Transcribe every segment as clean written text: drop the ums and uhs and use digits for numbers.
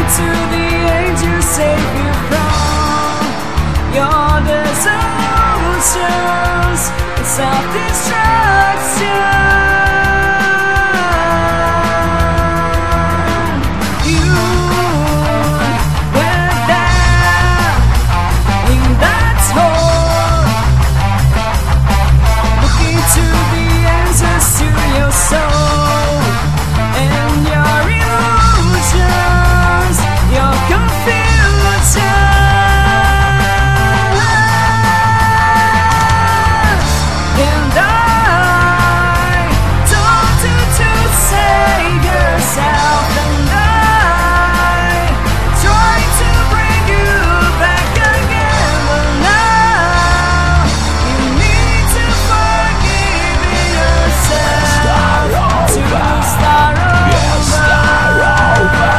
to the angels, save you from your delusions and self-destruction. You went down in that hole, looking to the answers to your soul and your illusions, your confusion. And I told you to save yourself, and I tried to bring you back again, but now you need to forgive yourself to start over.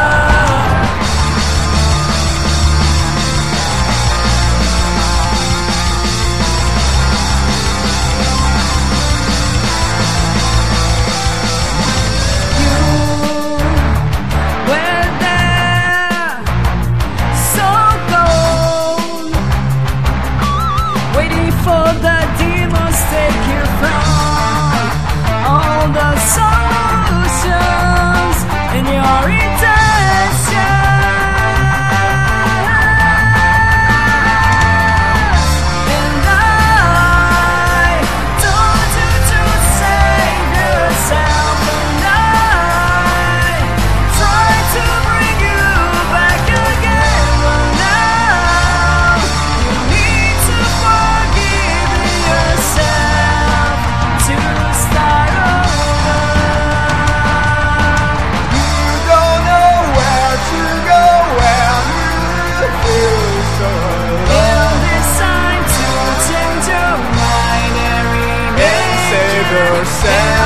We're there, so cold, waiting for the demons take you from all the solutions and your intentions. And I told you to save yourself, and I tried to bring you back again, but now you need to forgive yourself to start over. You don't know where to go when you feel so alone. It's time to change your mind and remain Save yourself.